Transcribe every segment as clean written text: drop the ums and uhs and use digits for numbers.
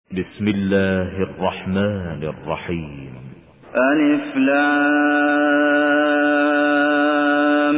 بسم الله الرحمن الرحيم. ألف لام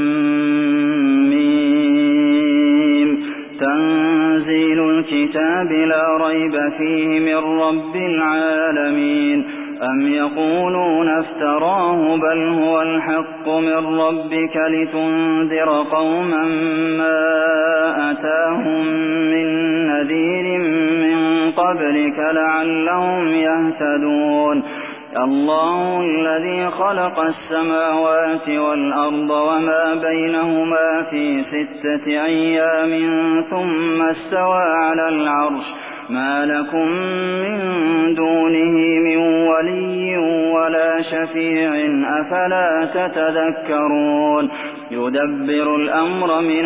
ميم. تنزيل الكتاب لا ريب فيه من رب العالمين. أم يقولون افتراه بل هو الحق من ربك لتنذر قوما ما أتاهم من نذير من قبلك لعلهم يهتدون. الله الذي خلق السماوات والأرض وما بينهما في 6 أيام ثم استوى على العرش. ما لكم من دونه من ولي ولا شفيع أفلا تتذكرون. يدبر الأمر من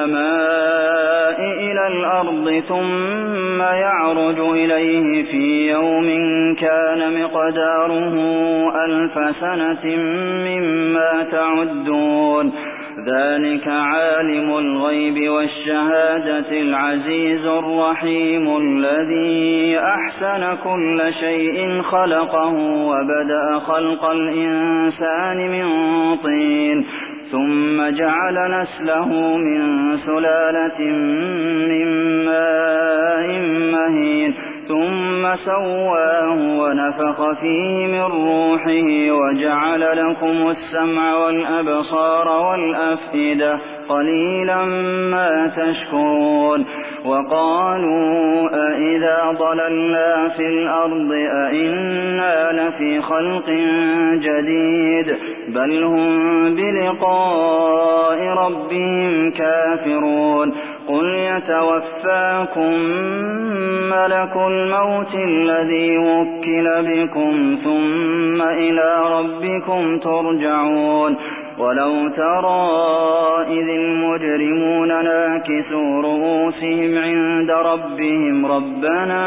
السماء إلى الأرض ثم يعرج إليه في يوم كان مقداره 1000 سنة مما تعدون. ذلك عالم الغيب والشهادة العزيز الرحيم الذي أحسن كل شيء خلقه وبدأ خلق الإنسان من طين ثم جعل نسله من سلالة من ماء مهين ثم سواه ونفخ فيه من روحه وجعل لكم السمع والأبصار والأفئدة قليلا ما تشكرون. وقالوا أئذا ضللنا في الأرض أئنا لفي خلق جديد بل هم بلقاء ربهم كافرون. قل يتوفاكم ملك الموت الذي وكل بكم ثم إلى ربكم ترجعون. ولو ترى إذ المجرمون ناكسوا رؤوسهم عند ربهم ربنا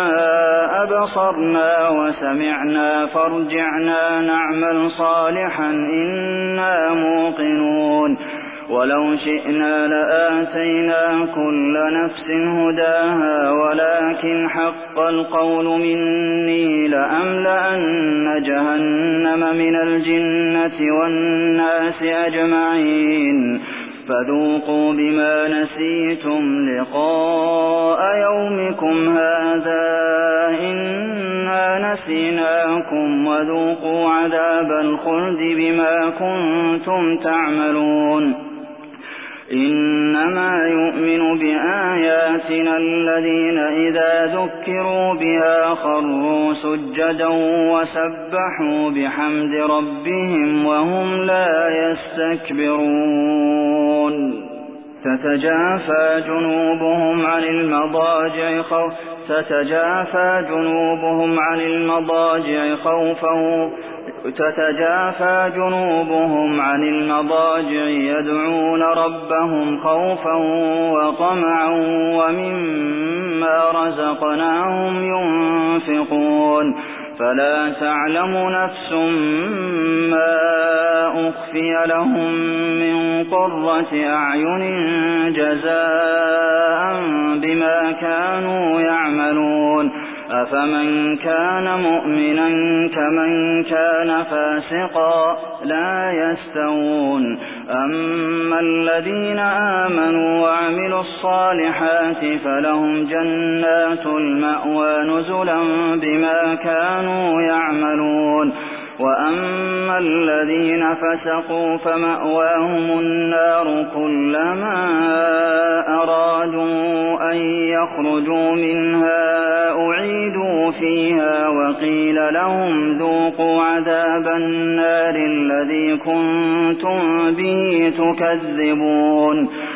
أبصرنا وسمعنا فارجعنا نعمل صالحا إنا موقنون. ولو شئنا لآتينا كل نفس هداها ولكن حق القول مني لأملأن جهنم من الجنة والناس أجمعين. فذوقوا بما نسيتم لقاء يومكم هذا إنا نسيناكم وذوقوا عذاب الخلد بما كنتم تعملون. إنما يؤمن بآياتنا الذين إذا ذكروا بها خروا سجدا وسبحوا بحمد ربهم وهم لا يستكبرون. تتجافى جنوبهم عن المضاجع يدعون ربهم خوفا وطمعا ومما رزقناهم ينفقون. فلا تعلم نفس ما أخفي لهم من قرة أعين جزاء بما كانوا يعملون. أفمن كان مؤمنا كمن كان فاسقا لا يستوون. أما الذين آمنوا وعملوا الصالحات فلهم جنات المأوى نزلا بما كانوا يعملون. وأما الذين فسقوا فمأواهم النار كلما أرادوا أن يخرجوا منها أعيدوا فيها وقيل لهم ذوقوا عذاب النار الذي كنتم به تكذبون.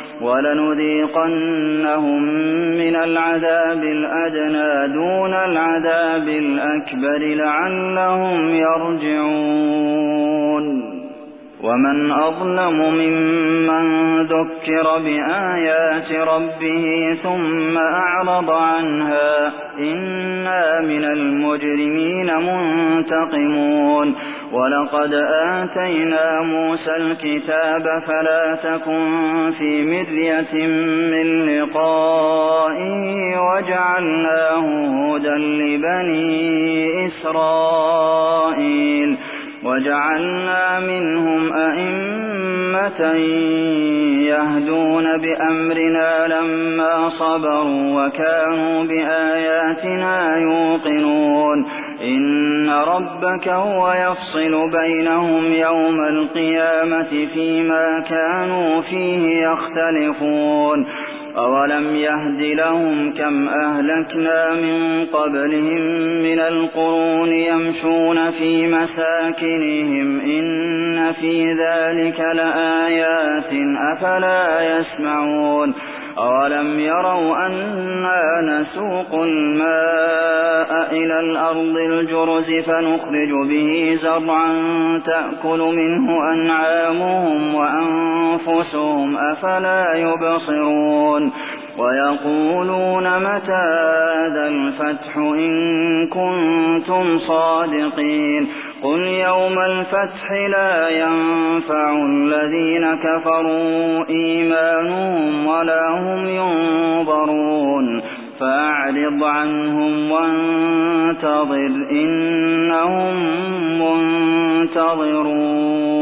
ولنذيقنهم من العذاب الأدنى دون العذاب الأكبر لعلهم يرجعون. ومن أظلم ممن ذكر بآيات ربه ثم أعرض عنها إنا من المجرمين منتقمون. وَلَقَدْ آتَيْنَا مُوسَى الْكِتَابَ فَلَا تَكُن فِي مِرْيَةٍ مِّن لِّقَائِهِ وَجَعَلْنَاهُ هُدًى لِّبَنِي إِسْرَائِيلَ وَجَعَلْنَا مِنْهُمْ أَئِمَّةً يَهْدُونَ بِأَمْرِنَا لَمَّا صَبَرُوا وَكَانُوا بِآيَاتِنَا يُوقِنُونَ إِنَّ رَبَّكَ هُوَ يَفْصِلُ بَيْنَهُمْ يَوْمَ الْقِيَامَةِ فِيمَا كَانُوا فِيهِ يَخْتَلِفُونَ أَوَلَمْ يَهْدِ لَهُمْ كَمْ أَهْلَكْنَا مِن قَبْلِهِم مِّنَ الْقُرُونِ يَمْشُونَ فِي مَسَاكِنِهِمْ إِنَّ فِي ذَلِكَ لَآيَاتٍ ۖ أَفَلَا يَسْمَعُونَ أَوَلَمْ يَرَوْا أَنَّا نَسُوقُ الْمَاءَ إِلَى الْأَرْضِ الْجُرُزِ فَنُخْرِجُ بِهِ زَرْعًا تَأْكُلُ مِنْهُ أَنْعَامُهُمْ وَأَنفُسُهُمْ ۖ أَفَلَا يُبْصِرُونَ وَيَقُولُونَ مَتَىٰ هَٰذَا الْفَتْحُ إِن كُنتُمْ صَادِقِينَ قُلْ يَوْمَ الْفَتْحِ لَا يَنفَعُ الَّذِينَ كَفَرُوا إِيمَانُهُمْ وَلَا هُمْ يُنظَرُونَ فَأَعْرِضْ عَنْهُمْ وَانتَظِرْ إِنَّهُم مُّنتَظِرُونَ